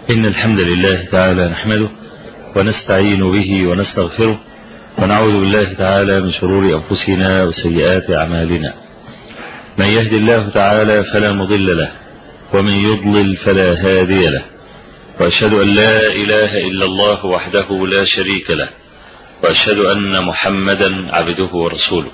إن الحمد لله تعالى نحمده ونستعين به ونستغفره ونعوذ بالله تعالى من شرور أنفسنا وسيئات أعمالنا. من يهد الله تعالى فلا مضل له ومن يضلل فلا هادي له، وأشهد أن لا إله إلا الله وحده لا شريك له، وأشهد أن محمدا عبده ورسوله.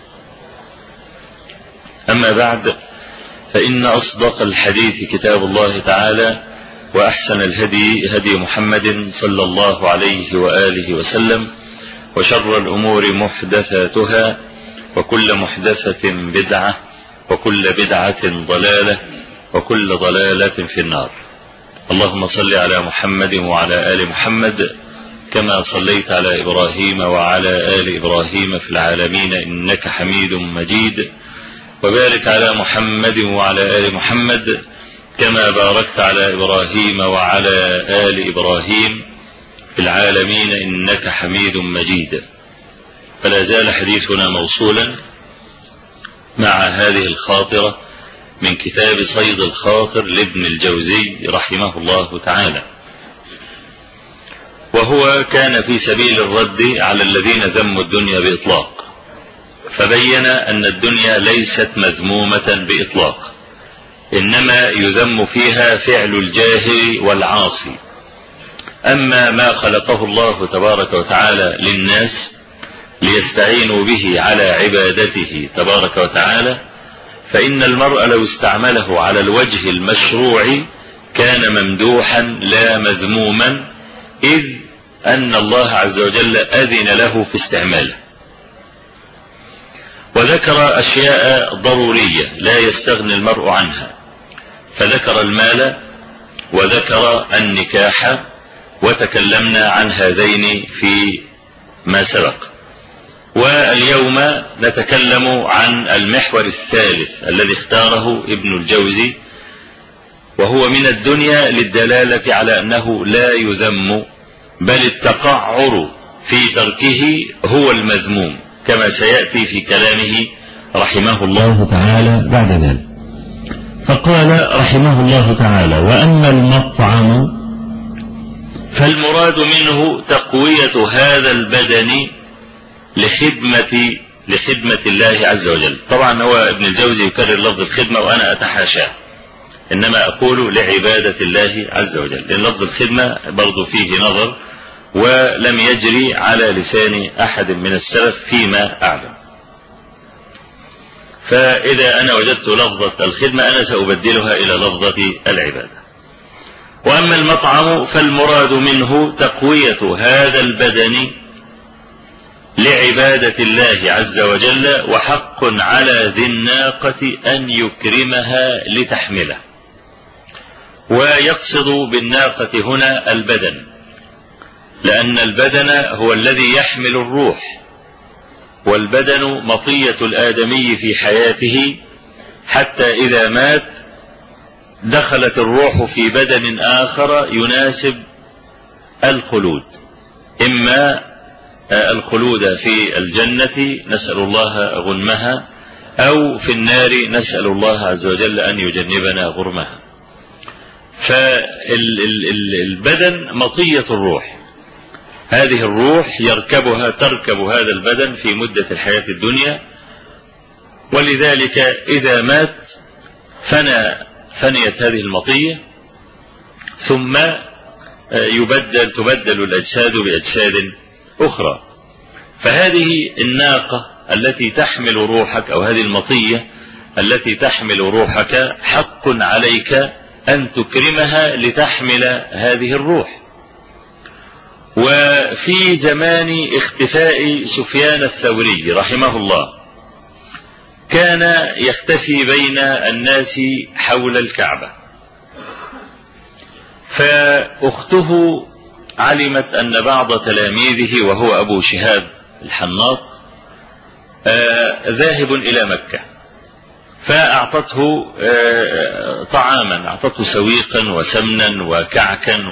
أما بعد، فإن أصدق الحديث كتاب الله تعالى، وأحسن الهدي هدي محمد صلى الله عليه وآله وسلم، وشر الأمور محدثاتها، وكل محدثة بدعة، وكل بدعة ضلالة، وكل ضلالة في النار. اللهم صل على محمد وعلى آل محمد كما صليت على إبراهيم وعلى آل إبراهيم في العالمين إنك حميد مجيد، وبارك على محمد وعلى آل محمد كما باركت على إبراهيم وعلى آل إبراهيم في العالمين إنك حميد مجيد. فلا زال حديثنا موصولا مع هذه الخاطرة من كتاب صيد الخاطر لابن الجوزي رحمه الله تعالى، وهو كان في سبيل الرد على الذين ذموا الدنيا بإطلاق، فبين أن الدنيا ليست مذمومة بإطلاق، إنما يذم فيها فعل الجاهل والعاصي. أما ما خلقه الله تبارك وتعالى للناس ليستعينوا به على عبادته تبارك وتعالى، فإن المرء لو استعمله على الوجه المشروع كان ممدوحا لا مذموما، إذ أن الله عز وجل أذن له في استعماله. وذكر أشياء ضرورية لا يستغني المرء عنها، فذكر المال وذكر النكاح، وتكلمنا عن هذين في ما سبق. واليوم نتكلم عن المحور الثالث الذي اختاره ابن الجوزي، وهو من الدنيا للدلالة على أنه لا يذم، بل التقعر في تركه هو المذموم، كما سيأتي في كلامه رحمه الله تعالى بعد ذلك. فقال رحمه الله تعالى: وأما المطعم فالمراد منه تقوية هذا البدن لخدمة الله عز وجل. طبعا هو ابن الجوزي يكرر لفظ الخدمة وأنا أتحاشاه، إنما أقول لعبادة الله عز وجل، لأن لفظ الخدمة برضو فيه نظر ولم يجري على لسان أحد من السلف فيما أعلم. فإذا أنا وجدت لفظة الخدمة أنا سأبدلها إلى لفظة العبادة. وأما المطعم فالمراد منه تقوية هذا البدن لعبادة الله عز وجل، وحق على ذي الناقة أن يكرمها لتحمله. ويقصد بالناقة هنا البدن، لأن البدن هو الذي يحمل الروح، والبدن مطية الآدمي في حياته، حتى إذا مات دخلت الروح في بدن آخر يناسب الخلود، إما الخلود في الجنة نسأل الله غنمها، أو في النار نسأل الله عز وجل أن يجنبنا غرمها. فالبدن مطية الروح، هذه الروح تركب هذا البدن في مدة الحياة الدنيا، ولذلك إذا مات فنيت هذه المطية، ثم تبدل الأجساد بأجساد أخرى. فهذه الناقة التي تحمل روحك، أو هذه المطية التي تحمل روحك، حق عليك أن تكرمها لتحمل هذه الروح. وفي زمان اختفاء سفيان الثوري رحمه الله كان يختفي بين الناس حول الكعبة، فأخته علمت أن بعض تلاميذه وهو أبو شهاب الحناط ذاهب إلى مكة، فأعطته طعاما، أعطته سويقا وسمنا وكعكا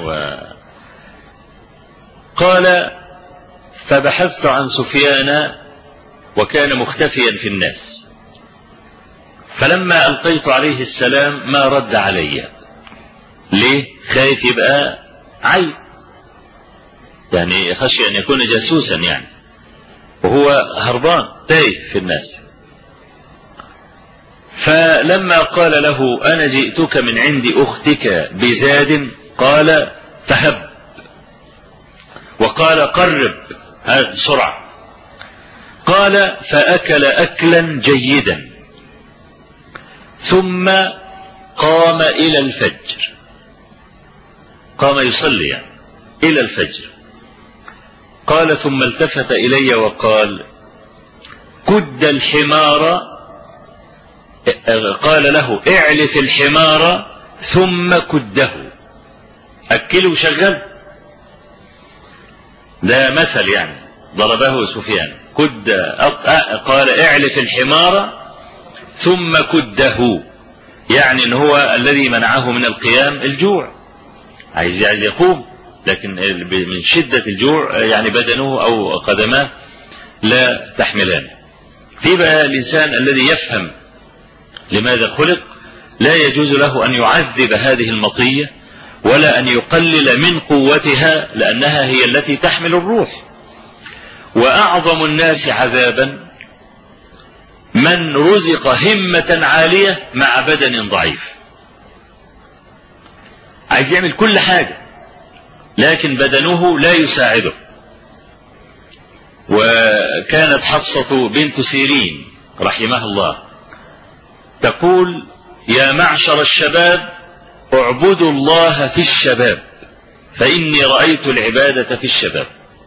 قال: فبحثت عن سفيان وكان مختفيا في الناس، فلما ألقيت عليه السلام ما رد علي. ليه؟ خايف يبقى عين، يعني خشي أن يكون جاسوسا يعني، وهو هربان تايه في الناس. فلما قال له أنا جئتك من عند أختك بزاد قال فهب، وقال قرب هذا بسرعة. قال فأكل أكلا جيدا ثم قام إلى الفجر، قام يصلي يعني إلى الفجر. قال ثم التفت إلي وقال كد الحمار، قال له اعلف الحمار ثم كده، أكله وشغل. ده مثل يعني ضربه سفيان. كد قال اعلف الحمار ثم كده، يعني ان هو الذي منعه من القيام الجوع، عايز يقوم، لكن من شدة الجوع يعني بدنه او قدماه لا تحملان. في بقى الانسان الذي يفهم لماذا خلق لا يجوز له ان يعذب هذه المطية ولا ان يقلل من قوتها، لانها هي التي تحمل الروح. واعظم الناس عذابا من رزق همة عالية مع بدن ضعيف، عايز يعمل كل حاجة لكن بدنه لا يساعده. وكانت حفصة بنت سيرين رحمها الله تقول يا معشر الشباب اعبدوا الله في الشباب فإني رأيت العبادة في الشباب.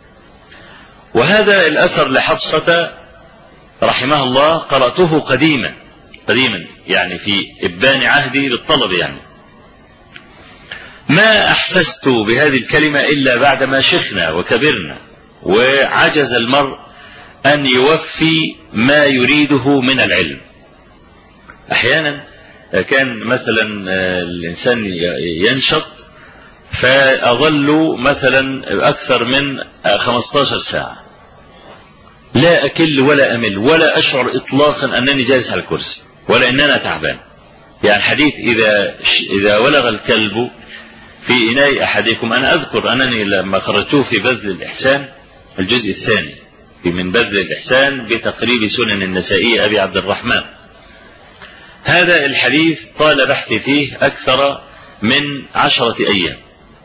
وهذا الأثر لحفصة رحمها الله قرأته قديما يعني في إبان عهدي بالطلب، يعني ما أحسست بهذه الكلمة إلا بعدما شخنا وكبرنا وعجز المرء أن يوفي ما يريده من العلم. أحيانا كان مثلا الإنسان ينشط فأظل مثلا أكثر من 15 ساعة لا أكل ولا أمل ولا أشعر إطلاقا أنني جالس على الكرسي ولا أننا تعبان. يعني حديث إذا ولغ الكلب في إناء أحدكم، أنا أذكر أنني لما خرجته في بذل الإحسان الجزء الثاني من بذل الإحسان بتقريب سنن النسائي أبي عبد الرحمن، هذا الحديث طال بحثي فيه أكثر من 10 أيام،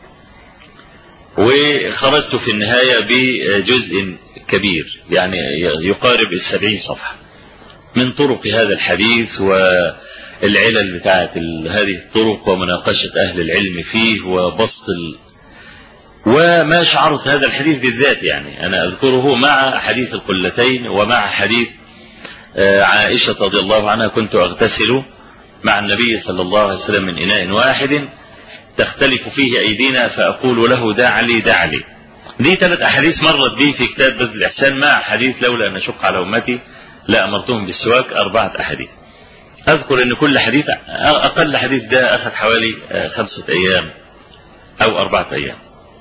وخرجت في النهاية بجزء كبير يعني يقارب 70 صفحة من طرق هذا الحديث والعلل بتاعت هذه الطرق ومناقشة أهل العلم فيه وبسط وما شعرت هذا الحديث بالذات. يعني أنا أذكره مع حديث القلتين ومع حديث عائشة رضي الله عنها كنت أغتسل مع النبي صلى الله عليه وسلم من إناء واحد تختلف فيه أيدينا فأقول له دع لي. دي 3 أحاديث مرت بي في كتاب بذل الإحسان مع حديث لولا أن أشق على أمتي لا أمرتهم بالسواك 4 أحاديث. أذكر أن كل حديث أقل حديث ده أخذ حوالي 5 أيام أو 4 أيام.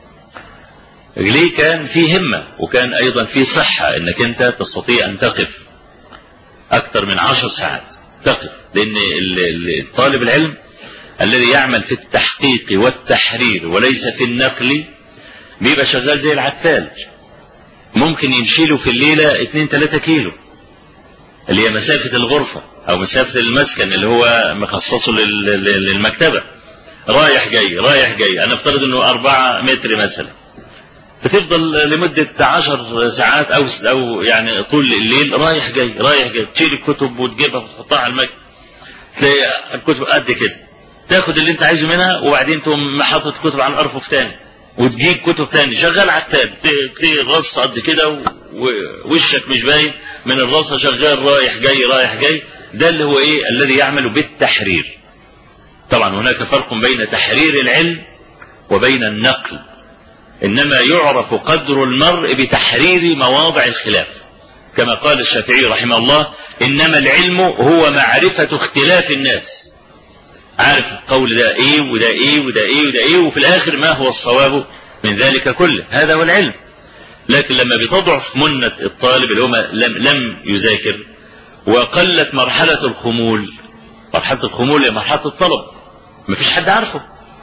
ليه؟ كان في همة وكان أيضا في صحة أنك أنت تستطيع أن تقف أكثر من 10 ساعات تقف، لأن طالب العلم الذي يعمل في التحقيق والتحرير وليس في النقل بيبقى شغال زي العتال، ممكن يمشيله في الليلة 2-3 كيلو اللي هي مسافة الغرفة أو مسافة المسكن اللي هو مخصصه للمكتبة، رايح جاي أنا افترض أنه 4 متر مثلا، بتفضل لمدة 10 ساعات أو يعني طول الليل رايح جاي تشيل الكتب وتجيبها وتحطها على المكتب، تلاقي الكتب قد كده، تاخد اللي انت عايزه منها وبعدين تقوم حاطط كتب على الأرفف تاني وتجيب كتب تاني، شغال على التاب، تلاقي الرص قد كده ووشك مش باين من الرصة، شغال رايح جاي. ده اللي هو ايه؟ الذي يعمل بالتحرير. طبعا هناك فرق بين تحرير العلم وبين النقل، إنما يعرف قدر المرء بتحرير مواضع الخلاف، كما قال الشافعي رحمه الله إنما العلم هو معرفة اختلاف الناس، عارف القول ده إيه وده إيه وده إيه وده إيه، وفي الآخر ما هو الصواب من ذلك كله، هذا هو العلم. لكن لما بتضعف منة الطالب اللي هو لم يذاكر وقلت مرحلة الخمول هي مرحلة الطلب، ما فيش حد عارفه،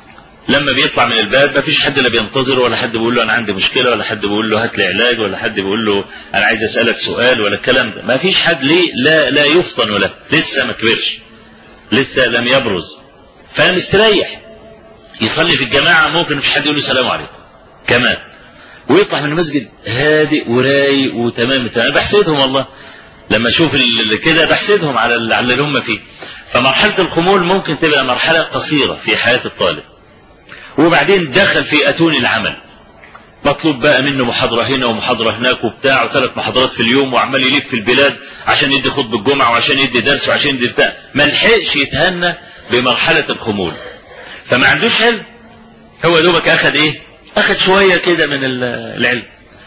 لما بيطلع من الباب ما فيش حد لا بينتظر، ولا حد بيقول له انا عندي مشكله، ولا حد بيقول له هات لي علاج، ولا حد بيقول له انا عايز اسالك سؤال، ولا الكلام ده. ما فيش حد. ليه؟ لا يفطن له، لسه ما كبرش، لسه لم يبرز، فمستريح يصلي في الجماعه. ممكن مفيش حد يقول له السلام عليكم كمان، ويطلع من المسجد هادئ ورايق وتمام. بحسدهم والله لما اشوف كده، بحسدهم على اللي هم فيه. فمرحله الخمول ممكن تبقى مرحله قصيره في حياه الطالب، وبعدين دخل في اتون العمل، مطلوب بقى منه محاضره هنا ومحاضره هناك وبتاع، وثلاث محاضرات في اليوم، وعمال يلف في البلاد عشان يدي خطبه الجمعه، وعشان يدي درس، وعشان يدي بتاع. ما لحقش يتهنى بمرحله الخمول، فما عندوش علم. هو دوبك اخذ ايه؟ اخذ شويه كده من العلم.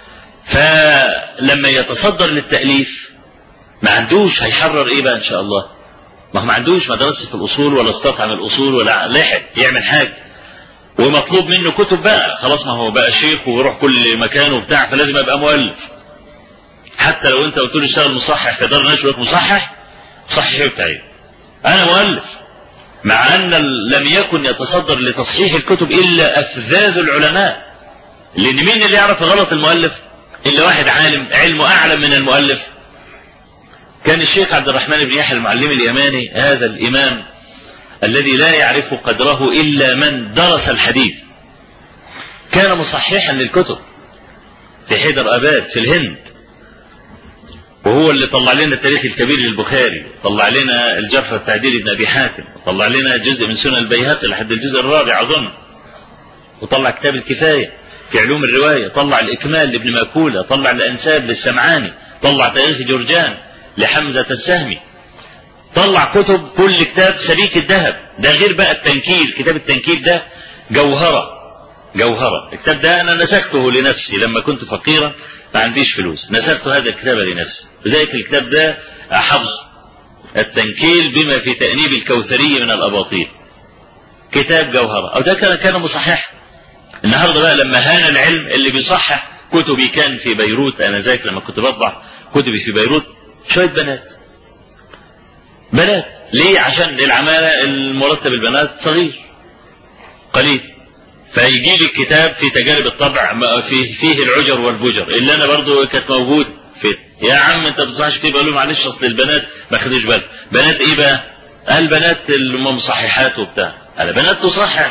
فلما يتصدر للتاليف ما عندوش هيحرر ايه بقى ان شاء الله؟ ما هو ما عندوش مدرسه في الاصول، ولا استطعم الاصول، ولا لحق يعمل حاجه. ومطلوب منه كتب بقى، خلاص ما هو بقى شيخ ويروح كل مكان وبتاع، فلازم ابقى مؤلف. حتى لو انت قلت له اشتغل مصحح في دار نشر، مصحح بتاعي انا مؤلف، مع ان لم يكن يتصدر لتصحيح الكتب الا افذاذ العلماء. لان مين اللي يعرف غلط المؤلف الا واحد عالم علمه اعلم من المؤلف. كان الشيخ عبد الرحمن بن يحيى المعلم اليماني، هذا الامام الذي لا يعرف قدره إلا من درس الحديث، كان مصححا للكتب في حيدر أباد في الهند، وهو اللي طلع لنا التاريخ الكبير للبخاري، طلع لنا الجرح والتعديل ابن أبي حاتم، طلع لنا جزء من سنن البيهقي لحد الجزء الرابع أظن، وطلع كتاب الكفاية في علوم الرواية، طلع الإكمال لابن ماكولة، طلع الأنساب للسمعاني، طلع تاريخ جرجان لحمزة السهمي، طلع كتب كل كتاب سبيك الذهب. ده غير بقى التنكيل، كتاب التنكيل ده جوهرة. الكتاب ده أنا نسخته لنفسي لما كنت فقيرا ما عنديش فلوس، نسخت هذا الكتاب لنفسي، وذلك الكتاب ده حفظ التنكيل بما في تأنيب الكوثري من الأباطيل، كتاب جوهرة. أو ده كان مصحح. النهارده بقى لما هان العلم، اللي بيصحح كتبي كان في بيروت، أنا ذاك لما كنت بطبع كتبي في بيروت شوية بنات. ليه؟ عشان العمالة المرتب البنات صغير قليل، فيجي لي الكتاب في تجارب الطبع فيه العجر والبجر اللي انا برضو كانت موجود في. يا عم انت بتصحش فيه؟ بقول له معلش اصل البنات ما خدوش بالك. بنات ايه بقى؟ البنات اللي مصححات وبتاع. البنات تصحح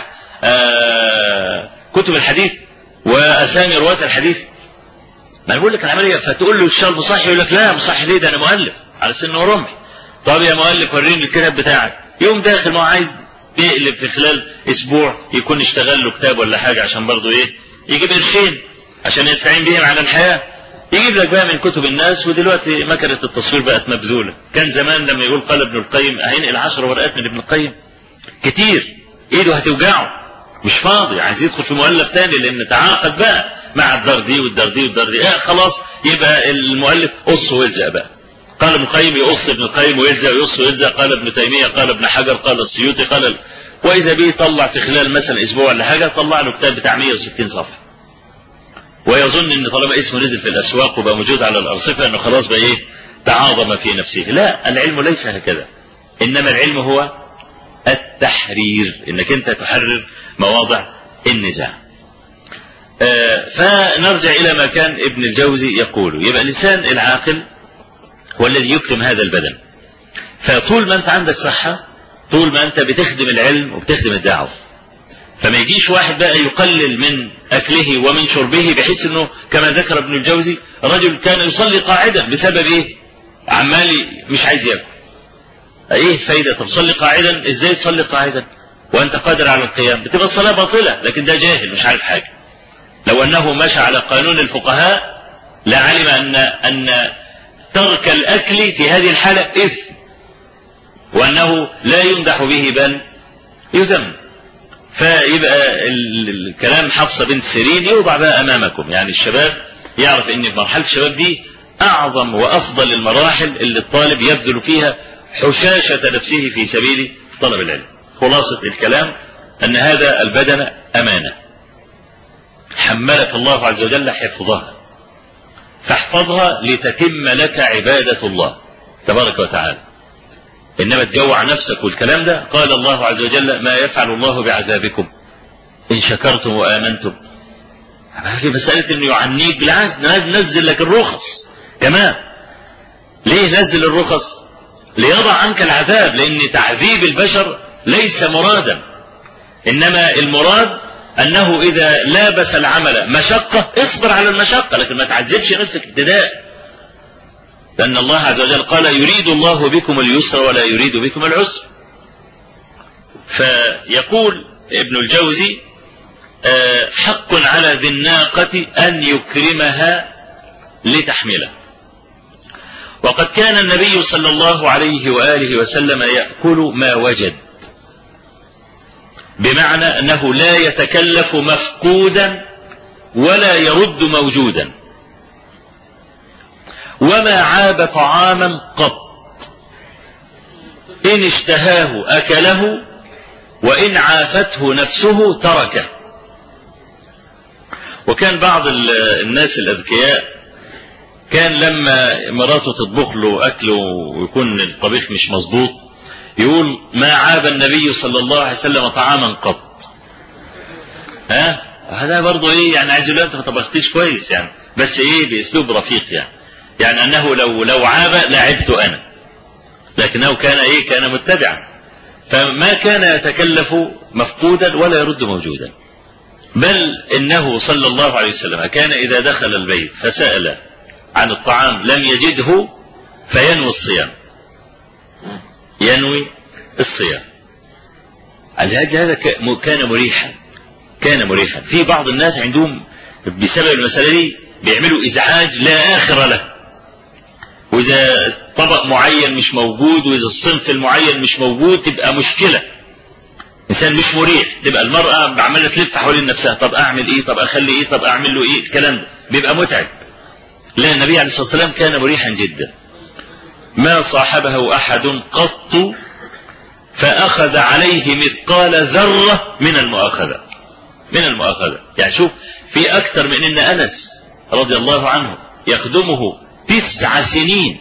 كتب الحديث واسامي رواة الحديث. ما انا بقول لك العمليه. فتقول له الشاب مصحح، يقول لك لا مصحح ليه؟ ده انا مؤلف على سن ورمح. طب يا مؤلف وريني الكتاب بتاعك. يوم داخل ما عايز يقلب في خلال اسبوع يكون اشتغل له كتاب ولا حاجه عشان برضه ايه؟ يجيب قرشين عشان يستعين بيهم على الحياه. يجيب لك بقى من كتب الناس. ودلوقتي مكنه التصوير بقت مبذوله. كان زمان لما يقول قال ابن القيم هينقل 10 ورقات من ابن القيم كتير، ايده هتوجعه، مش فاضي، عايز يدخل في مؤلف تاني لان تعاقد بقى مع الدار دي والدار دي والدار دي. خلاص يبقى المؤلف قص والزق بقى. قال ابن القيم يقص ابن القيم ويلزق ويقص ويلزق، قال ابن تيميه، قال ابن حجر، قال السيوطي، قال واذا به طلع في خلال مثلا اسبوع ولا حاجه طلع له كتاب بتاع 160 صفحه. ويظن ان طالما اسمه نزل في الاسواق وبقى موجود على الارصفه انه خلاص بقى ايه؟ تعاظم في نفسه. لا، العلم ليس هكذا. انما العلم هو التحرير، انك انت تحرر مواضع النزاع. فنرجع الى ما كان ابن الجوزي يقول. يبقى الانسان العاقل هو الذي يكرم هذا البدن. فطول ما انت عندك صحة، طول ما انت بتخدم العلم وبتخدم الدعوة. فما يجيش واحد بقى يقلل من اكله ومن شربه، بحيث انه كما ذكر ابن الجوزي رجل كان يصلي قاعدا بسبب ايه؟ عمال مش عايز ياكل. ايه فايدة؟ طب صلي قاعدا. ازاي تصلي قاعدا وانت قادر على القيام؟ بتبقى الصلاة باطلة. لكن ده جاهل مش عارف حاجة. لو انه مشى على قانون الفقهاء لعلم ان ترك الأكل في هذه الحالة إثم، وأنه لا يمدح به بل يذم. فيبقى الكلام حفصة بنت سيرين يوضع بقى أمامكم. يعني الشباب يعرف أن مرحلة الشباب دي أعظم وأفضل المراحل اللي الطالب يبذل فيها حشاشة نفسه في سبيل طلب العلم. خلاصة الكلام أن هذا البدن أمانة حملك الله عز وجل حفظها، فاحفظها لتتم لك عبادة الله تبارك وتعالى. إنما تجوع نفسك والكلام ده. قال الله عز وجل ما يفعل الله بعذابكم إن شكرتم وآمنتم. ما في مسألة إنه يعنيك، بالعكس نزل لك الرخص كمان. ليه نزل الرخص؟ ليضع عنك العذاب، لأن تعذيب البشر ليس مرادا، إنما المراد أنه إذا لابس العمل مشقة اصبر على المشقة، لكن ما تعذبش نفسك ابتداء، لأن الله عز وجل قال يريد الله بكم اليسر ولا يريد بكم العسر. فيقول ابن الجوزي حق على ذي الناقة أن يكرمها لتحمله. وقد كان النبي صلى الله عليه وآله وسلم يأكل ما وجد، بمعنى أنه لا يتكلف مفقودا ولا يرد موجودا، وما عاب طعاما قط، إن اشتهاه أكله وإن عافته نفسه تركه. وكان بعض الناس الأذكياء كان لما مراته تطبخ له أكله ويكون الطبيخ مش مظبوط يقول ما عاب النبي صلى الله عليه وسلم طعاما قط. هذا برضه ايه يعني، عايز يقول انت ما طبختيش كويس يعني، بس ايه باسلوب رفيق يعني انه لو عاب لعبت انا، لكنه كان ايه، كان متبعا، فما كان يتكلف مفقودا ولا يرد موجودا، بل انه صلى الله عليه وسلم كان اذا دخل البيت فسأل عن الطعام لم يجده فينوي الصيام، ينوي الصيام. هذا كان مريحا. في بعض الناس عندهم بسبب المسألة دي بيعملوا إزعاج لا آخر له، وإذا طبق معين مش موجود وإذا الصنف المعين مش موجود تبقى مشكلة، إنسان مش مريح، تبقى المرأة عمالة تلف حوالين نفسها، طب أعمل إيه، طب أخلي إيه، طب أعمل له إيه، الكلام ده بيبقى متعب. لا، النبي عليه الصلاة والسلام كان مريحا جدا، ما صاحبه أحد قط فأخذ عليه مثقال ذرة من المؤاخذة. يعني شوف، في أكثر من إن أنس رضي الله عنه يخدمه 9 سنين،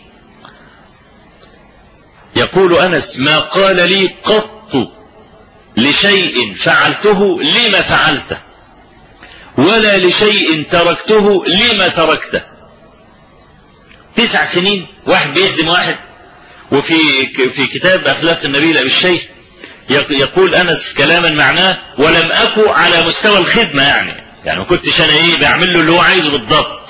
يقول أنس ما قال لي قط لشيء فعلته لما فعلته، ولا لشيء تركته لما تركته. 9 سنين واحد بيخدم واحد. وفي كتاب أخلاق النبي لأبي الشيخ يقول أنس كلاما معناه ولم أكن على مستوى الخدمة، يعني ما كنتش أنا إيه بعمل له اللي هو عايزه بالضبط،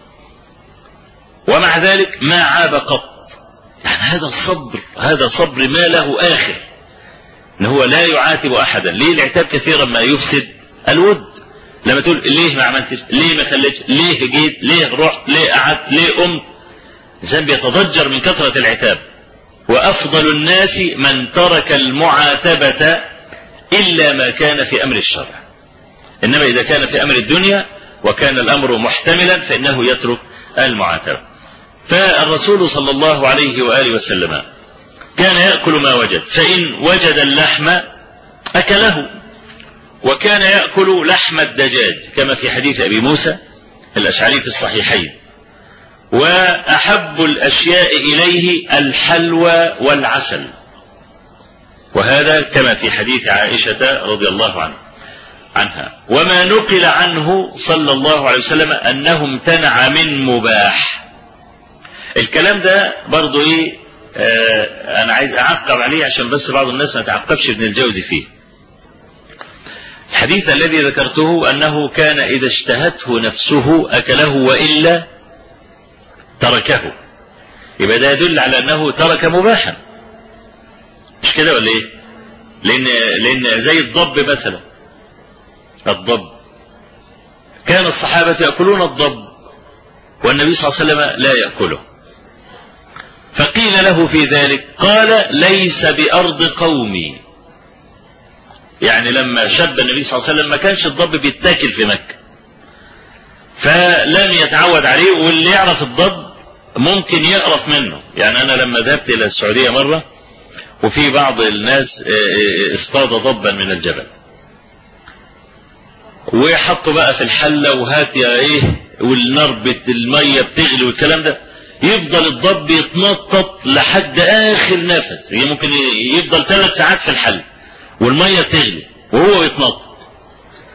ومع ذلك ما عاب قط. يعني هذا صبر ما له آخر، إن هو لا يعاتب أحدا. ليه العتاب كثيرا ما يفسد الود؟ لما تقول ليه ما عملتش، ليه ما خليتش، ليه جيت، ليه رحت، ليه قعدت، ليه قمت، الإنسان بيتضجر من كثرة العتاب. وأفضل الناس من ترك المعاتبة إلا ما كان في أمر الشرع، إنما إذا كان في أمر الدنيا وكان الأمر محتملا فإنه يترك المعاتبة. فالرسول صلى الله عليه وآله وسلم كان يأكل ما وجد، فإن وجد اللحم أكله، وكان يأكل لحم الدجاج كما في حديث أبي موسى الأشعري في الصحيحين. وأحب الأشياء إليه الحلوى والعسل، وهذا كما في حديث عائشة رضي الله عنها. وما نقل عنه صلى الله عليه وسلم أنه امتنع من مباح. الكلام ده برضو إيه أنا عايز أعقب عليه عشان بس بعض الناس ما تعقبش ابن الجوزي فيه. الحديث الذي ذكرته أنه كان إذا اشتهته نفسه أكله وإلا تركه، يبقى ده يدل على أنه ترك مباحا، مش كده ولا إيه؟ لأن زي الضب مثلا، الضب كان الصحابة يأكلون الضب والنبي صلى الله عليه وسلم لا يأكله، فقيل له في ذلك قال ليس بأرض قومي. يعني لما شب النبي صلى الله عليه وسلم ما كانش الضب بيتاكل في مكة، فلم يتعود عليه، واللي يعرف الضب ممكن يقرف منه. يعني أنا لما ذهبت إلى السعودية مرة وفي بعض الناس اصطاد ضبا من الجبل وحطوا بقى في الحلة وهات يا إيه، والنار المية بتغلي والكلام ده، يفضل الضب يتنطط لحد آخر نفس، ممكن يفضل 3 ساعات في الحل والمية تغلي وهو يتنطط.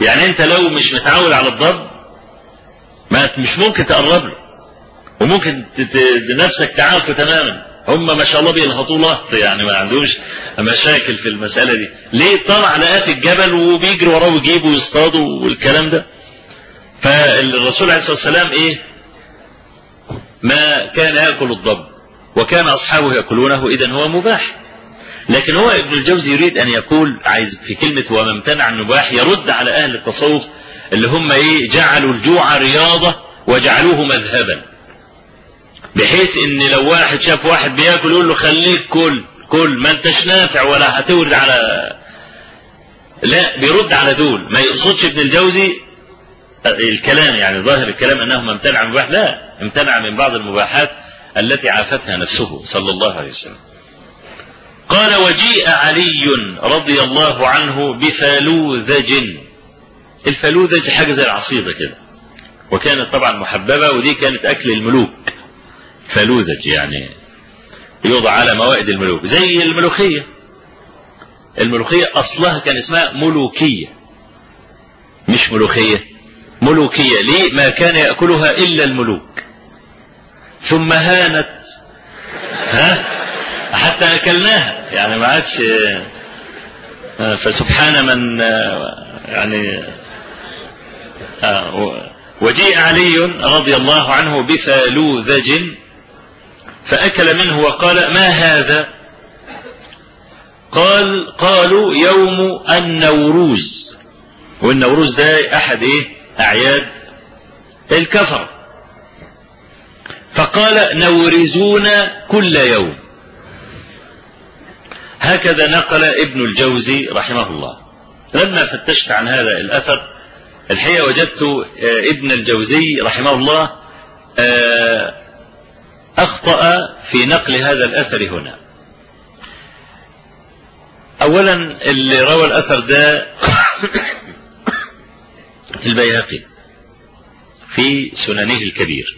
يعني انت لو مش متعود على الضب مش ممكن تقرب له، وممكن نفسك تعرفه تماما. هم ما شاء الله بيلهطوا لهط، يعني ما عندهمش مشاكل في المسألة دي. ليه؟ طلع لقاه في الجبل وبيجري وراه ويجيبه ويصطاده والكلام ده. فالرسول عليه الصلاة والسلام ما كان يأكل الضب، وكان أصحابه يأكلونه، إذن هو مباح. لكن هو ابن الجوزي يريد أن يقول، عايز في كلمة وما امتنع عن مباح يرد على أهل التصوف اللي هم جعلوا الجوع رياضة وجعلوه مذهبا، بحيث ان لو واحد شاف واحد بياكل يقول له خليك كل ما انتش نافع ولا هتورد على، لا، بيرد على دول. ما يقصدش ابن الجوزي الكلام، يعني ظاهر الكلام انه ما امتنع عن مباح، لا، امتنع من بعض المباحات التي عافتها نفسه صلى الله عليه وسلم. قال: وجيء علي رضي الله عنه بفالوذج. الفالوذج حاجة زي العصيدة كده، وكانت طبعا محببة، ودي كانت أكل الملوك. فالوذج يعني يوضع على موائد الملوك، زي الملوخية. الملوخية أصلها كان اسمها ملوكية، مش ملوخية، ملوكية. ليه؟ ما كان يأكلها إلا الملوك، ثم هانت حتى أكلناها، يعني ما عادش. فسبحان من يعني. وجيء علي رضي الله عنه بفالوذج فأكل منه وقال: ما هذا؟ قالوا: يوم النوروز. والنوروز ده أحد أعياد الكفر. فقال: نورزونا كل يوم. هكذا نقل ابن الجوزي رحمه الله. لما فتشت عن هذا الأثر الحقيقة وجدت ابن الجوزي رحمه الله أخطأ في نقل هذا الأثر هنا. أولا اللي روى الأثر ده البيهقي في سننه الكبير،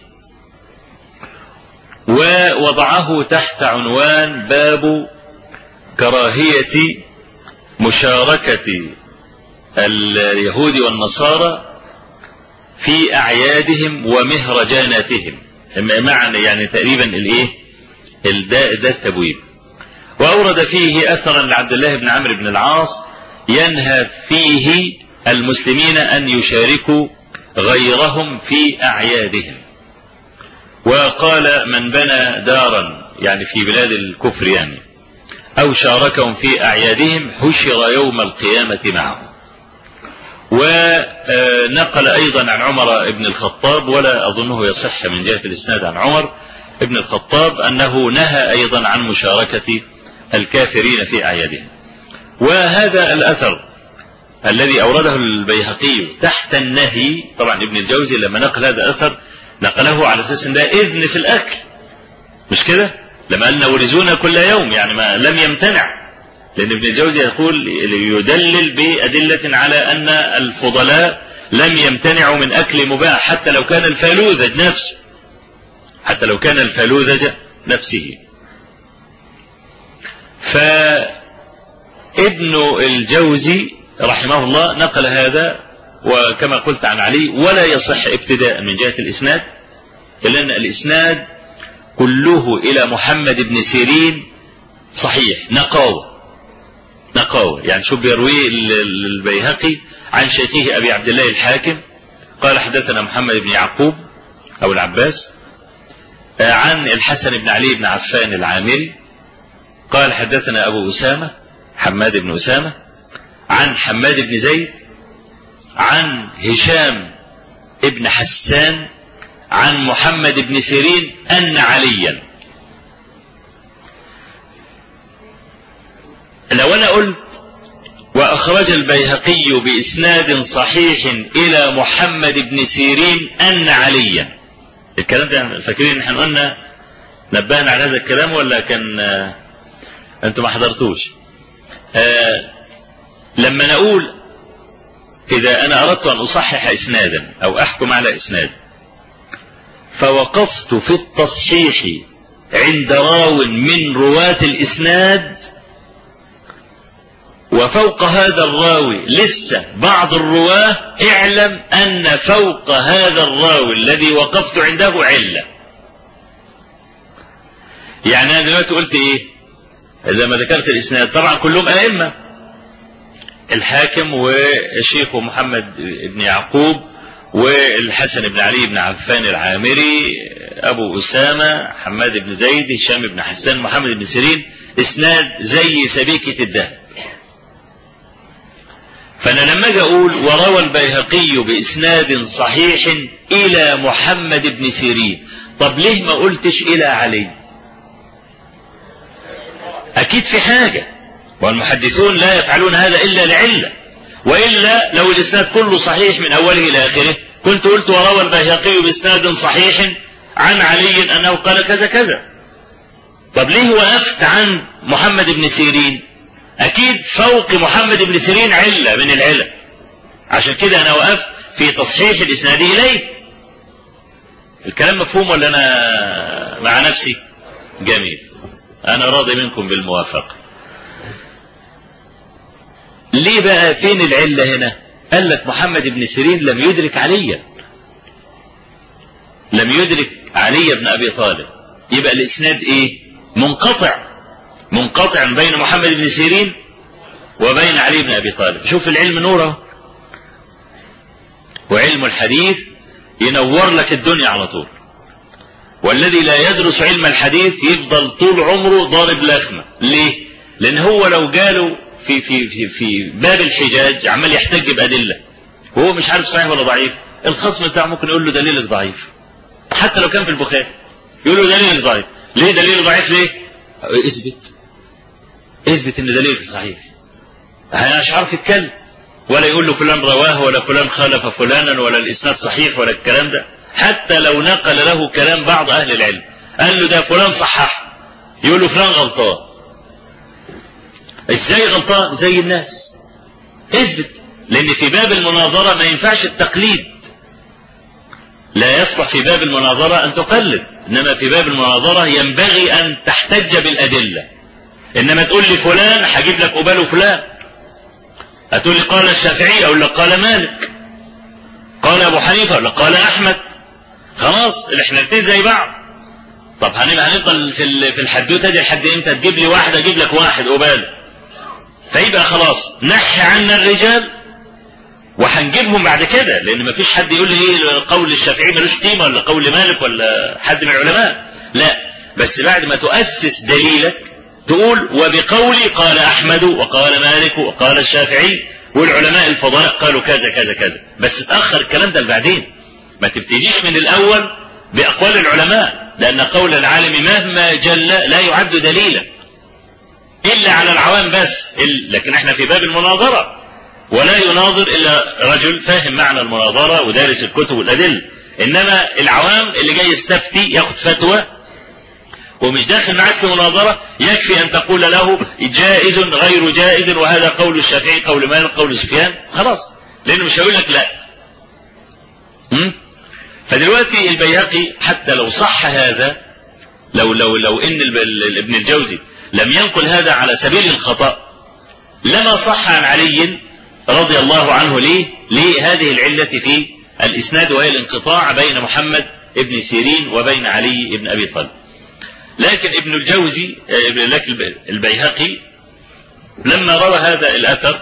ووضعه تحت عنوان: باب كراهية مشاركة اليهود والنصارى في أعيادهم ومهرجاناتهم، معنى يعني تقريبا ده التبويب. وأورد فيه أثرا لعبد الله بن عمرو بن العاص ينهى فيه المسلمين أن يشاركوا غيرهم في أعيادهم، وقال: من بنى دارا، يعني في بلاد الكفر يعني، أو شاركهم في أعيادهم حشر يوم القيامة معهم. ونقل أيضا عن عمر بن الخطاب، ولا أظنه يصح من جهة الإسناد عن عمر بن الخطاب، أنه نهى أيضا عن مشاركة الكافرين في أعيادهم. وهذا الأثر الذي أورده البيهقي تحت النهي، طبعا ابن الجوزي لما نقل هذا الأثر نقله على أساس أن ده إذن في الأكل، مش كده؟ لما قال: نورزونا كل يوم، يعني ما لم يمتنع، لأن ابن الجوزي يقول يدلل بأدلة على أن الفضلاء لم يمتنعوا من أكل مباح حتى لو كان الفالوذج نفسه، حتى لو كان الفالوذج نفسه. فابن الجوزي رحمه الله نقل هذا، وكما قلت عن علي ولا يصح ابتداء من جهة الإسناد، لأن الإسناد كله إلى محمد بن سيرين صحيح نقاوة، يعني شو بيروي البيهقي عن شيخه أبي عبد الله الحاكم قال: حدثنا محمد بن يعقوب أو العباس عن الحسن بن علي بن عفان العامري قال: حدثنا أبو أسامة حماد بن أسامة عن حماد بن زيد عن هشام ابن حسان عن محمد بن سيرين أن عليا. لو أنا قلت: وأخرج البيهقي بإسناد صحيح إلى محمد بن سيرين أن عليا، الكلام ده فاكرين نحن قلنا نبهنا على هذا الكلام ولا كان أنتم ما حضرتوش؟ لما نقول إذا أنا أردت أن أصحح إسنادا أو أحكم على إسناد فوقفت في التصحيح عند راو من رواة الإسناد وفوق هذا الراوي لسه بعض الرواه، اعلم أن فوق هذا الراوي الذي وقفت عنده علة. يعني أنا دلوقتي قلت إيه؟ إذا ما ذكرت الإسناد طبعا كلهم أئمة، الحاكم والشيخ محمد بن يعقوب والحسن بن علي بن عفان العامري، أبو أسامة، حماد بن زيد، هشام بن حسان، محمد بن سيرين، إسناد زي سبيكة الذهب. فأنا لما أجي أقول وروى البيهقي بإسناد صحيح إلى محمد بن سيرين، طب ليه ما قلتش إلى علي؟ أكيد في حاجة، والمحدثون لا يفعلون هذا إلا لعلة، وإلا لو الإسناد كله صحيح من أوله إلى آخره كنت قلت وروى البيهقي بإسناد صحيح عن علي أنه قال كذا كذا. طب ليه وقفت عن محمد بن سيرين؟ أكيد فوق محمد بن سيرين علة من العلة، عشان كده أنا وقفت في تصحيح الإسناد إليه. الكلام مفهوم ولا أنا مع نفسي؟ جميل، أنا راضي منكم بالموافقة. ليه بقى فين العلة هنا؟ قال لك محمد بن سيرين لم يدرك عليا، لم يدرك علي بن أبي طالب، يبقى الإسناد إيه؟ منقطع بين محمد بن سيرين وبين علي بن أبي طالب. شوف العلم نوره، وعلم الحديث ينور لك الدنيا على طول. والذي لا يدرس علم الحديث يفضل طول عمره ضارب لخمة. ليه؟ لأن هو لو جاله في باب الحجاج عمال يحتج بأدلة وهو مش عارف صحيح ولا ضعيف، الخصم بتاعه ممكن يقول له دليلك ضعيف، حتى لو كان في البخاري يقول له دليلك ضعيف. ليه دليلك ضعيف؟ ليه؟ اثبت ان دليلك صحيح. انا مش عارف يتكلم، ولا يقول له فلان رواه ولا فلان خالف فلانا ولا الاسناد صحيح ولا الكلام ده. حتى لو نقل له كلام بعض اهل العلم قال له ده فلان صحح، يقول له فلان غلطان. ازاي غلطان؟ زي الناس. اثبت، لان في باب المناظرة ما ينفعش التقليد، لا يصلح في باب المناظرة ان تقلد، انما في باب المناظرة ينبغي ان تحتج بالادلة. انما تقول لي فلان هجيب لك قباله فلان، هتقول لي قال الشافعي اقول لك قال مالك، قال ابو حنيفة اقول لك قال احمد، خلاص الاحنا زي بعض. طب هنفضل في الحدوته دي لحد امتى؟ تجيب لي واحد اجيب لك واحد قباله، فيبقى خلاص نحي عنا الرجال وهنجيبهم بعد كده، لان ما فيش حد يقول لي ايه قول الشافعي ملوش قيمه ولا قول مالك ولا حد من العلماء، لا، بس بعد ما تؤسس دليلك تقول وبقولي قال احمد وقال مالك وقال الشافعي والعلماء الفضلاء قالوا كذا كذا كذا، بس تاخر الكلام ده لبعدين، ما تبتديش من الاول باقوال العلماء، لان قول العالم مهما جل لا يعد دليلا الا على العوام بس. لكن احنا في باب المناظره، ولا يناظر الا رجل فاهم معنى المناظره ودارس الكتب والادله، انما العوام اللي جاي يستفتي ياخد فتوى ومش داخل معاك في مناظره، يكفي ان تقول له جائز غير جائز وهذا قول الشافعي قول مالك قول سفيان، خلاص، لانه مش هيقول لك لا. فدلوقتي البيهقي حتى لو صح هذا، لو ان ابن الجوزي لم ينقل هذا على سبيل الخطأ لما صح عن علي رضي الله عنه. ليه هذه العلة في الإسناد، وهي الانقطاع بين محمد ابن سيرين وبين علي ابن أبي طالب. لكن ابن الجوزي البيهقي لما روى هذا الأثر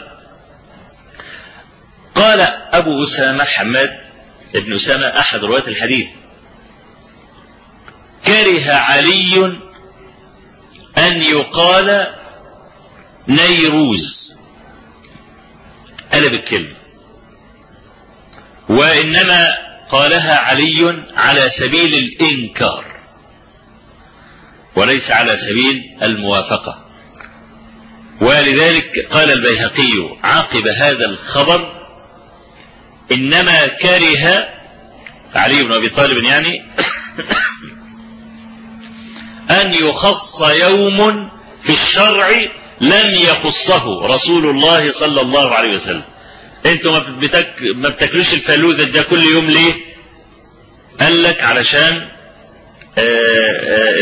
قال أبو أسامة حماد ابن أسامة أحد رواة الحديث كره علي أن يقال نيروز، قلب الكلمة، وإنما قالها علي على سبيل الإنكار وليس على سبيل الموافقة. ولذلك قال البيهقي عاقب هذا الخبر إنما كره علي بن أبي طالب يعني أن يخص يوم في الشرع لم يخصه رسول الله صلى الله عليه وسلم. انتوا ما بتاكلوش الفلوذة ده كل يوم ليه؟ قال لك علشان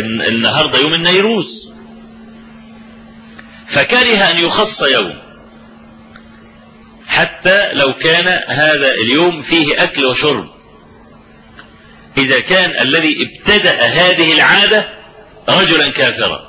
النهارده يوم النيروز، فكره أن يخص يوم حتى لو كان هذا اليوم فيه أكل وشرب، إذا كان الذي ابتدأ هذه العادة رجلا كافرا.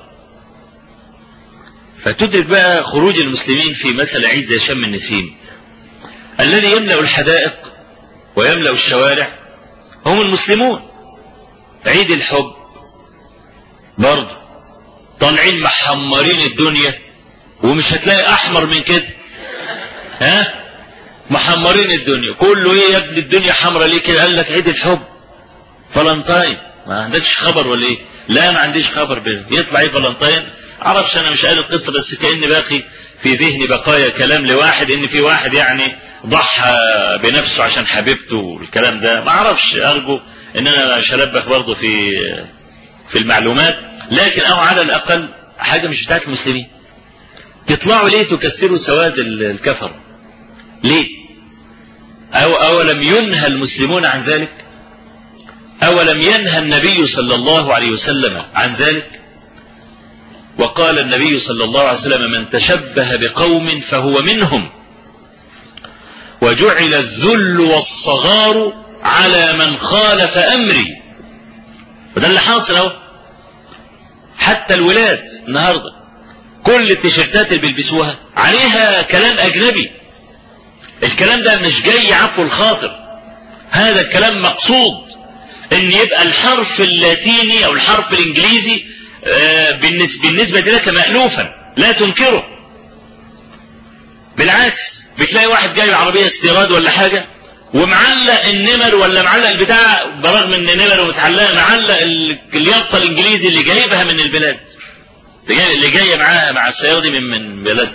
فتدرك بقى خروج المسلمين في مثل عيد زي شم النسيم، الذي يملأ الحدائق ويملأ الشوارع هم المسلمون. عيد الحب برضه طالعين محمرين الدنيا، ومش هتلاقي أحمر من كده، ها؟ محمرين الدنيا كله. ايه يا ابن الدنيا حمرة ليه كده؟ قال لك عيد الحب فالنتاين. ما عندكش خبر ولا ايه؟ لا ما عنديش خبر به. يطلع ايه فالنتاين؟ عرفش، انا مش قال القصة، بس كأن باقي في ذهني بقايا كلام لواحد ان في واحد يعني ضحى بنفسه عشان حبيبته والكلام ده. ما اعرفش، ارجو ان انا اشربك برضه في المعلومات، لكن او على الاقل حاجة مش بتاعت المسلمين. تطلعوا ليه تكثروا سواد الكفر؟ ليه؟ أولم ينهى المسلمون عن ذلك؟ أولم ينهى النبي صلى الله عليه وسلم عن ذلك؟ وقال النبي صلى الله عليه وسلم: من تشبه بقوم فهو منهم، وجعل الذل والصغار على من خالف أمري. وده اللي حاصل اهو. حتى الولاد النهارده كل التيشيرتات اللي بيلبسوها عليها كلام أجنبي. الكلام ده مش جاي عفو الخاطر، هذا الكلام مقصود ان يبقى الحرف اللاتيني او الحرف الانجليزي بالنسبة لك مألوفا لا تنكره. بالعكس، بتلاقي واحد جاي عربية استيراد ولا حاجة ومعلق النمر ولا معلق البتاع، برغم ان النمر ومتعلقة، معلق اليافطة الانجليزي اللي جايبها من البلاد، اللي جاية معاها مع السيارة دي من بلاد.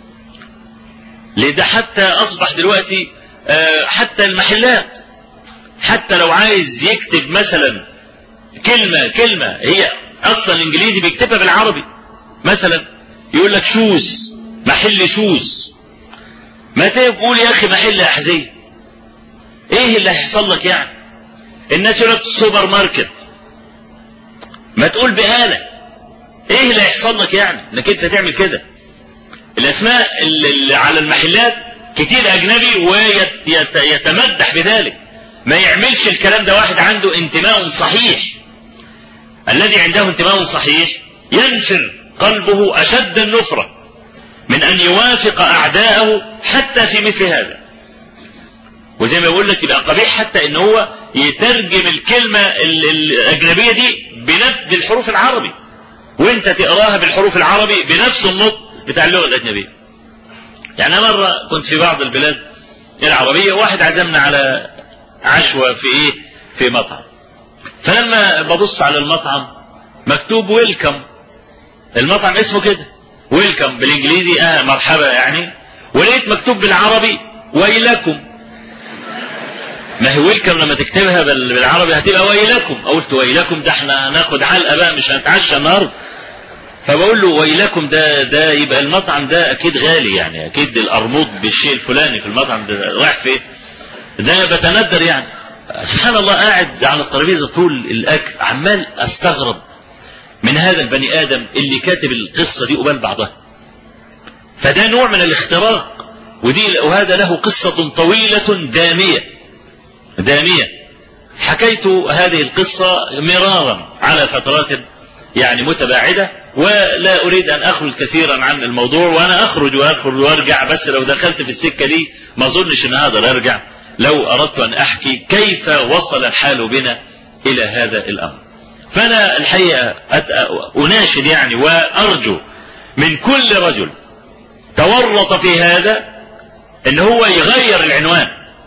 لده حتى أصبح دلوقتي حتى المحلات، حتى لو عايز يكتب مثلا كلمة هي أصلا إنجليزي بيكتبها بالعربي، مثلا يقول لك شوز، محل شوز. ما تقول يا أخي محل أحذية، إيه اللي هيحصل لك يعني؟ الناس يقول لك سوبر ماركت، ما تقول بقالة، إيه اللي هيحصل لك يعني إنك أنت تعمل كده؟ الأسماء اللي على المحلات كتير أجنبي ويتمدح بذلك. ما يعملش الكلام ده واحد عنده انتماء صحيح. الذي عنده انتماء صحيح ينفر قلبه أشد النفرة من أن يوافق أعداءه حتى في مثل هذا. وزي ما يقول لك يبقى قبيح حتى إن هو يترجم الكلمة الأجنبية دي بنفس الحروف العربي، وانت تقراها بالحروف العربي بنفس النطق بتاع اللغة الأجنبية. يعني أنا مرة كنت في بعض البلاد العربية، واحد عزمنا على عشوة في مطعم، فلما ببص على المطعم مكتوب ويلكم، المطعم اسمه كده ويلكم بالإنجليزي مرحبا يعني، ولقيت مكتوب بالعربي ويلكم. ما هي ويلكم لما تكتبها بالعربي هتبقى ويلكم. قلت ويلكم ده احنا هناخد علقة بقى، مش هنتعشى النهارده. فبقول له ويلكم ده يبقى المطعم ده اكيد غالي، يعني اكيد القرموط بالشيء الفلاني في المطعم ده رايح فين؟ ده بتندر يعني. سبحان الله، قاعد على الترابيزه طول الاكل عمال استغرب من هذا البني ادم اللي كاتب القصه دي قبال بعضها. فده نوع من الاختراق، وهذا له قصه طويله داميه. حكيت هذه القصه مرارا على فترات يعني متباعدة، ولا أريد أن أخرج كثيرا عن الموضوع، وأنا أخرج وأرجع، بس لو دخلت في السكة دي ما أظنش أن أقدر أرجع لو أردت أن أحكي كيف وصل الحال بنا إلى هذا الأمر. فأنا الحقيقة أناشد يعني وأرجو من كل رجل تورط في هذا أن هو يغير العنوان،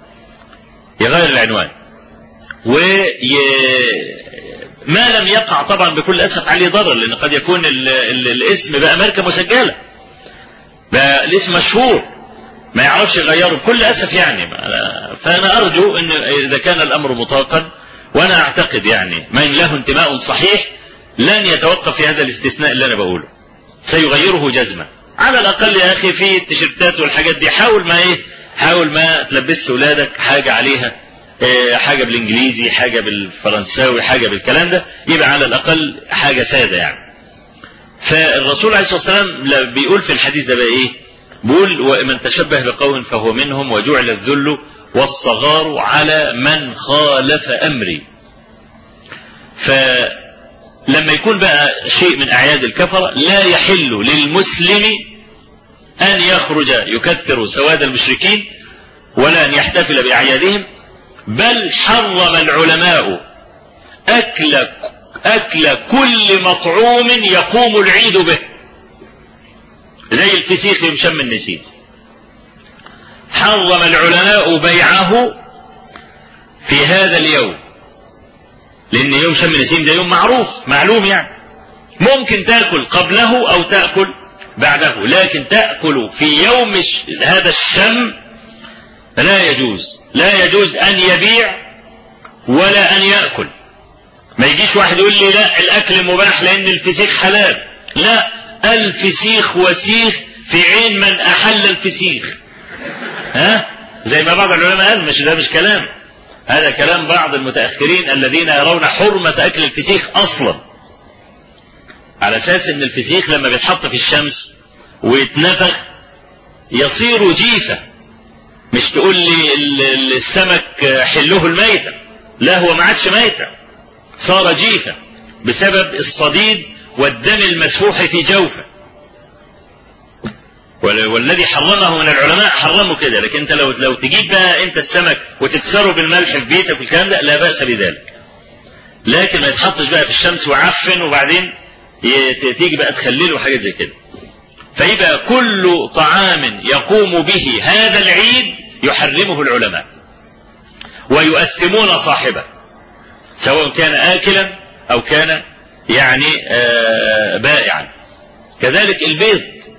ما لم يقع طبعا بكل أسف عليه ضرر، لأن قد يكون الاسم بقى ماركة مسجلة، بقى الاسم مشهور ما يعرفش يغيره بكل أسف يعني. فأنا أرجو أن إذا كان الأمر مطاقا، وأنا أعتقد يعني من له انتماء صحيح لن يتوقف في هذا الاستثناء اللي أنا بقوله، سيغيره جزمة. على الأقل يا أخي في التيشيرتات والحاجات دي حاول ما تلبس أولادك حاجة عليها حاجة بالانجليزي، حاجة بالفرنساوي، حاجة بالكلام ده، يبقى على الأقل حاجة سادة يعني. فالرسول عليه الصلاة والسلام بيقول في الحديث ده بقى بيقول ومن تشبه بقوم فهو منهم وجعل الذل والصغار على من خالف أمري. فلما يكون بقى شيء من أعياد الكفرة لا يحل للمسلم أن يخرج يكثر سواد المشركين ولا أن يحتفل بأعيادهم، بل حرم العلماء أكل كل مطعوم يقوم العيد به، زي الفسيخ يوم شم النسيم. حرم العلماء بيعه في هذا اليوم، لأن يوم شم النسيم ده يوم معروف معلوم، يعني ممكن تأكل قبله أو تأكل بعده، لكن تأكل في يوم هذا الشم لا يجوز. لا يجوز أن يبيع ولا أن يأكل. ما يجيش واحد يقول لي لا الأكل مباح لأن الفسيخ حلال. لا، الفسيخ وسيخ في عين من أحل الفسيخ. زي ما بعض العلماء قال، مش كلام، هذا كلام بعض المتأخرين الذين يرون حرمة أكل الفسيخ أصلا، على أساس أن الفسيخ لما بيتحط في الشمس ويتنفخ يصير جيفة. مش تقول لي السمك حله الميتة، لا، هو ما عادش ميتة، صار جيفة بسبب الصديد والدم المسفوح في جوفه. والذي حرمه من العلماء حرمه كده. لكن انت لو تجيب بقى انت السمك وتكسره بالملح في بيتك والكلام ده لا بأس بذلك، لكن ما يتحطش بقى في الشمس وعفن وبعدين تيجي بقى تخلله وحاجات زي كده. فيبقى كل طعام يقوم به هذا العيد يحرمه العلماء ويؤثمون صاحبه، سواء كان آكلا أو كان يعني بائعا. كذلك البيض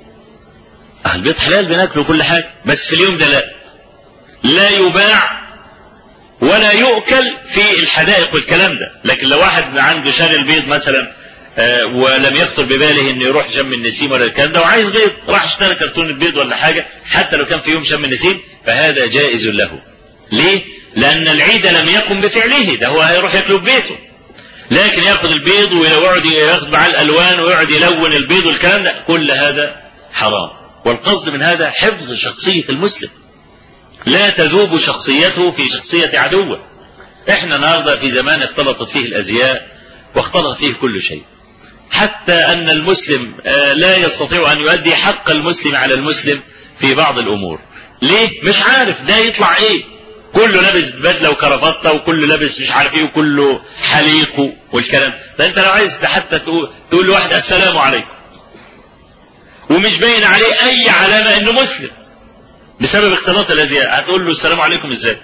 حلال بناكله كل حاجة، بس في اليوم ده لا يباع ولا يؤكل في الحدائق والكلام ده. لكن لو واحد عنده شان البيض مثلا ولم يخطر بباله انه يروح شم النسيم ولا الكلام ده وعايز بيض، راح اشترى كرتون البيض ولا حاجة حتى لو كان في يوم شم النسيم، فهذا جائز له. ليه؟ لأن العيد لم يقم بفعله، ده هو هيروح ياكله ببيته. لكن ياخذ البيض ويقعد ياخذ مع الألوان ويقعد يلون البيض والكلام ده، كل هذا حرام. والقصد من هذا حفظ شخصية المسلم، لا تذوب شخصيته في شخصية عدوه. احنا النهارده في زمان اختلطت فيه الأزياء واختلط فيه كل شيء، حتى أن المسلم لا يستطيع أن يؤدي حق المسلم على المسلم في بعض الأمور. ليه؟ مش عارف ده يطلع ايه، كله لابس بدله وكرافته وكله لابس مش عارف ايه وكله حليق والكلام ده. انت لو عايز حتى تقول لواحد السلام عليكم ومش باين عليه اي علامه انه مسلم بسبب اختلاط الازياء، هتقول له السلام عليكم ازاي؟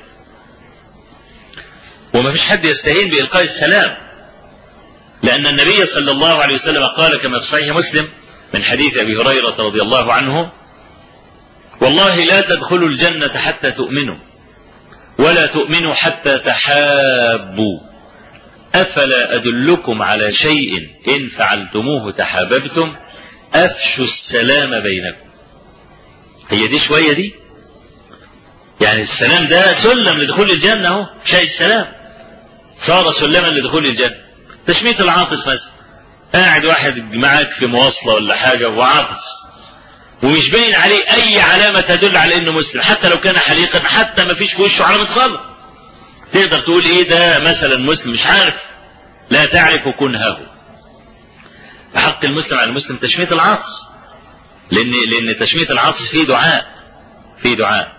وما فيش حد يستهين بإلقاء السلام، لأن النبي صلى الله عليه وسلم قال كما في صحيح مسلم من حديث أبي هريرة رضي الله عنه: والله لا تدخلوا الجنة حتى تؤمنوا ولا تؤمنوا حتى تحابوا، أفلا أدلكم على شيء إن فعلتموه تحاببتم، أفشوا السلام بينكم. هي دي شوية دي، يعني السلام ده سلم لدخول الجنة، اهو شيء السلام صار سلما لدخول الجنة. تشميت العاطس مثلا، قاعد واحد معاك في مواصلة ولا حاجة وعاطس ومش باين عليه أي علامة تدل على إنه مسلم، حتى لو كان حليقا، حتى ما فيش في وشه علامة صلاة، تقدر تقول إيه ده مثلا مسلم؟ مش عارف، لا تعرف كنهه. حق المسلم على المسلم تشميت العاطس، لأن تشميت العاطس فيه دعاء.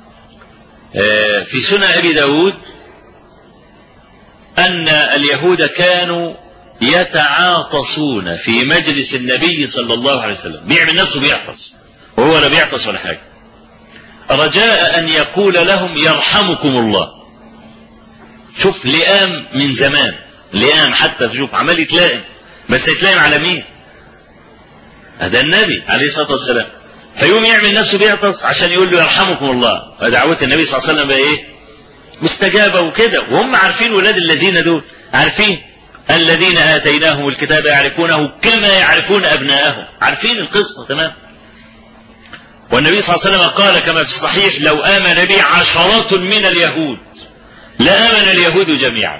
في سنن أبي داود أن اليهود كانوا يتعاطسون في مجلس النبي صلى الله عليه وسلم، بيعمل نفسه بيعطس وهو لا بيعطس ولا حاجة، رجاء أن يقول لهم يرحمكم الله. شوف لئام من زمان، لئام حتى تشوف عمال يتلائم، بس يتلائم على مين؟ هذا النبي عليه الصلاة والسلام، فيوم يعمل نفسه بيعطس عشان يقول له يرحمكم الله. ودعوة النبي صلى الله عليه وسلم بقى ايه؟ مستجابة وكده، وهم عارفين ولاد الذين دول، عارفين الذين آتيناهم الكتاب يعرفونه كما يعرفون أبناءهم، عارفين القصة تمام. والنبي صلى الله عليه وسلم قال كما في الصحيح: لو آمن بي 10 من اليهود لآمن اليهود جميعا.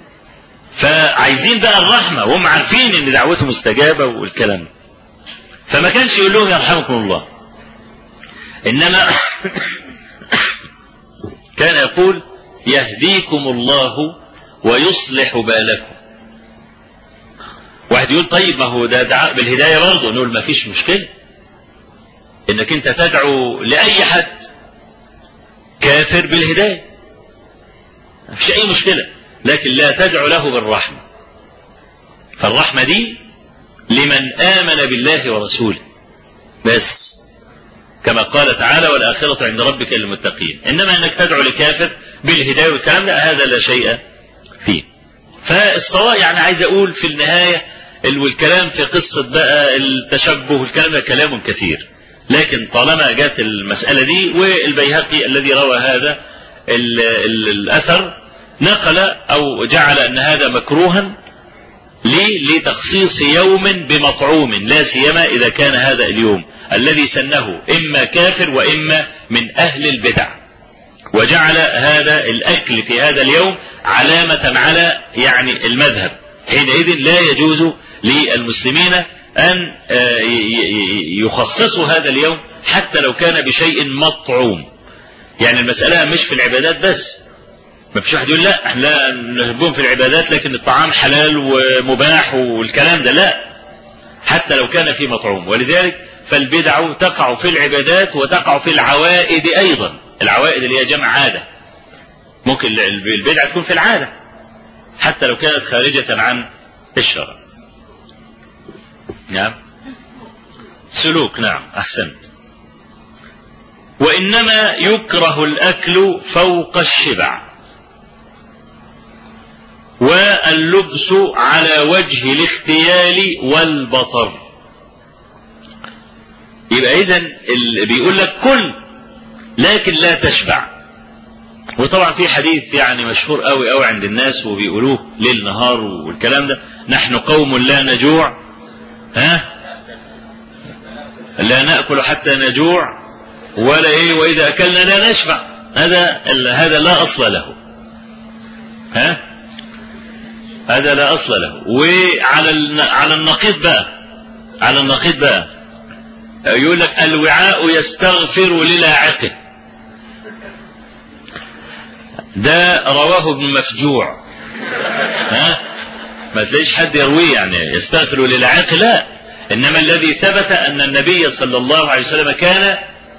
فعايزين بقى الرحمة وهم عارفين ان دعوتهم مستجابة والكلام. فما كانش يقول لهم يرحمكم الله، إنما كان يقول يهديكم الله ويصلح بالكم. واحد يقول طيب ما هو ده دعاء بالهداية برضه، نقول ما فيش مشكلة انك انت تدعو لأي حد كافر بالهداية، ما فيش أي مشكلة، لكن لا تدعو له بالرحمة. فالرحمة دي لمن آمن بالله ورسوله بس، كما قال تعالى والآخرة عند ربك للمتقين. إنما أنك تدعو لكافر بالهداية والكلام ده هذا لا شيء فيه. فالصواب يعني عايز أقول في النهاية والكلام في قصة بقى التشبه والكلام ده كلام كثير، لكن طالما جاءت المسألة دي، والبيهقي الذي روى هذا الأثر نقل أو جعل أن هذا مكروها لتخصيص يوم بمطعوم، لا سيما إذا كان هذا اليوم الذي سنه إما كافر وإما من أهل البدع، وجعل هذا الأكل في هذا اليوم علامة على يعني المذهب. حينئذ لا يجوز للمسلمين أن يخصصوا هذا اليوم حتى لو كان بشيء مطعوم. يعني المسألة مش في العبادات بس، ما فيش واحد يقول لا احنا لا نهبهم في العبادات لكن الطعام حلال ومباح والكلام ده، لا، حتى لو كان في مطعوم. ولذلك فالبدع تقع في العبادات وتقع في العوائد أيضا. العوائد اللي هي جمع عادة، ممكن البدعة تكون في العادة حتى لو كانت خارجة عن الشرع. نعم، سلوك، نعم، أحسنت. وإنما يكره الأكل فوق الشبع واللبس على وجه الاختيال والبطر. يبقى إذن بيقول لك كل لكن لا تشبع. وطبعا في حديث يعني مشهور قوي قوي عند الناس وبيقولوه ليل نهار والكلام ده، نحن قوم لا نجوع لا نأكل حتى نجوع ولا ايه واذا اكلنا لا نشبع. هذا لا اصل له، هذا لا اصل له. وعلى النقيض بقى يقول لك الوعاء يستغفر للاعقه. ده رواه ابن مفجوع، ما تلاقيش حد يرويه يعني يستغفر للاعقه، لا، انما الذي ثبت ان النبي صلى الله عليه وسلم كان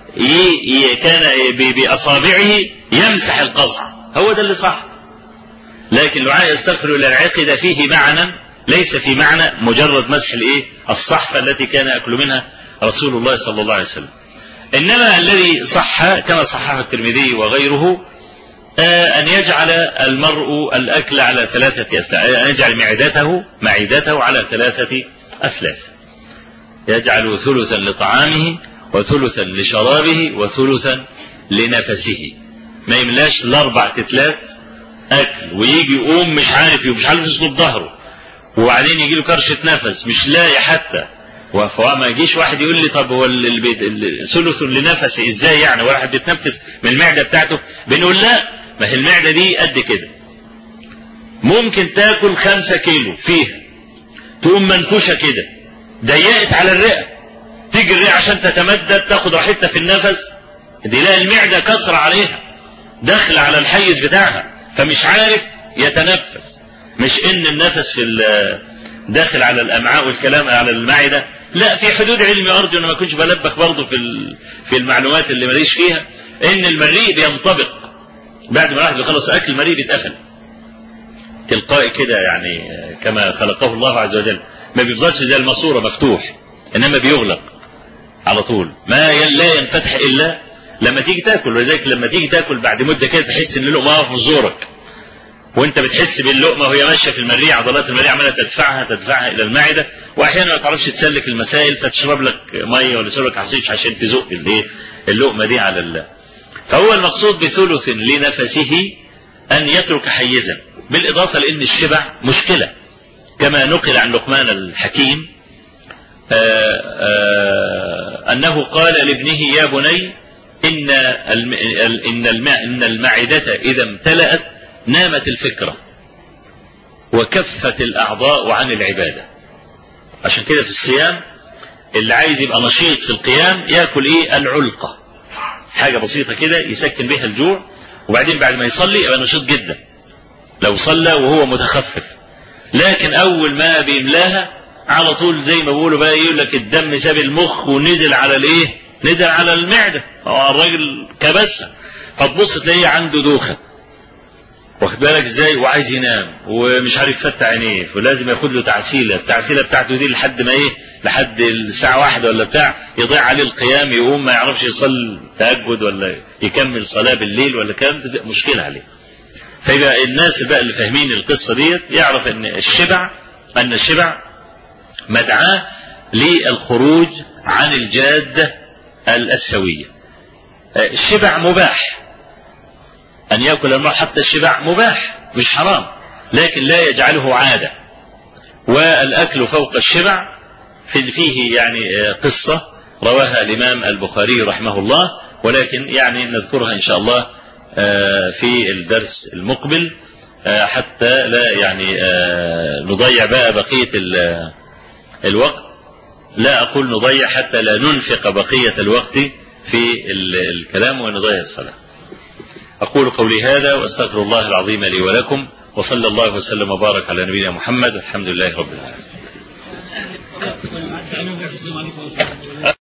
باصابعه يمسح القصع، هو ده اللي صح. لكن الوعاء يستغفر للاعقه ده فيه معنى ليس في معنى مجرد مسح الصحفه التي كان ياكل منها رسول الله صلى الله عليه وسلم. انما الذي صح كما صححه الترمذي وغيره أن يجعل المرء الأكل على ثلاثة أثلاث، أن يجعل معدته على ثلاثة أثلاث، يجعل ثلثا لطعامه وثلثا لشرابه وثلثا لنفسه. ما يملاش الأربع تتلات أكل ويجي يقوم مش عارف يسلط ظهره، وبعدين يجي له كرشة نفس مش لاقي حتى. فما يجيش واحد يقول لي طب هو ثلث لنفسه ازاي يعني، واحد بيتنفس من المعدة بتاعته؟ بنقول لا، ما هي المعدة دي قد كده، ممكن تاكل 5 كيلو فيها تقوم منفوشة كده ضيقت على الرئة، تيجي الرئة عشان تتمدد تاخد راحتها في النفس، دي لا المعدة كسر عليها دخل على الحيز بتاعها فمش عارف يتنفس. مش ان النفس في داخل على الامعاء والكلام على المعدة، لا، في حدود علمي ارجو ان ما كنتش بلبخ برضه في المعلومات اللي ماليش فيها، ان المريء بينطبق بعد ما الواحد بيخلص اكل، المريء بيتقفل تلقائي كده يعني كما خلقه الله عز وجل، ما بيفضلش زي الماسوره مفتوح، انما بيغلق على طول، ما لا ينفتح الا لما تيجي تاكل. ولذلك لما تيجي تاكل بعد مده كده تحس ان اللقمه واقفه في زورك، وانت بتحس باللقمه وهي ماشيه في المريء، عضلات المريء عماله تدفعها الى المعده، واحيانا ما تعرفش تسلك المسائل فتشرب لك ميه ولا تشرب لك عصير عشان تزق اللقمه دي على فهو المقصود بثلث لنفسه ان يترك حيزا، بالاضافه لان الشبع مشكله كما نقل عن لقمان الحكيم انه قال لابنه يا بني ان المعده اذا امتلأت نامت الفكرة وكفت الأعضاء عن العبادة. عشان كده في الصيام اللي عايز يبقى نشيط في القيام ياكل ايه؟ العلقة، حاجة بسيطة كده يسكن بها الجوع، وبعدين بعد ما يصلي يبقى نشيط جدا لو صلى وهو متخفف. لكن اول ما بيملاها على طول زي ما بيقولوا بقى يقول لك الدم ساب المخ ونزل على الايه؟ نزل على المعدة، الراجل كبسة، فتبص تلاقيه عنده دوخة، واخد بالك ازاي؟ وعايز ينام ومش عارف يفتح عينيه، ولازم ياخد له تعسيلة، التعسيلة بتاعته دي لحد ما ايه؟ لحد الساعة 1 ولا بتاع، يضيع عليه القيام، يقوم ما يعرفش يصلي تهجد ولا يكمل صلاة بالليل ولا كلام، مشكلة عليه. فيبقى الناس بقى اللي فاهمين القصة ديت يعرف ان الشبع مدعاة للخروج عن الجادة السوية. الشبع مباح، أن يأكل المرء حتى الشبع مباح مش حرام، لكن لا يجعله عادة. والأكل فوق الشبع فيه يعني قصة رواها الإمام البخاري رحمه الله، ولكن يعني نذكرها إن شاء الله في الدرس المقبل حتى لا يعني نضيع بقى بقية الوقت. لا أقول نضيع حتى لا ننفق بقية الوقت في الكلام ونضيع الصلاة. أقول قولي هذا وأستغفر الله العظيم لي ولكم، وصلى الله وسلم وبارك على نبينا محمد، والحمد لله رب العالمين.